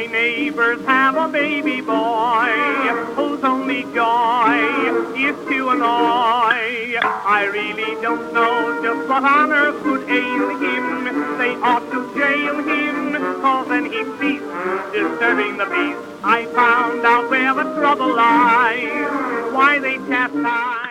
My neighbors have a baby boy whose only joy is to annoy. I really don't know just what on earth could ail him. They ought to jail him, cause then he ceased disturbing the peace. I found out where the trouble lies, why they chastise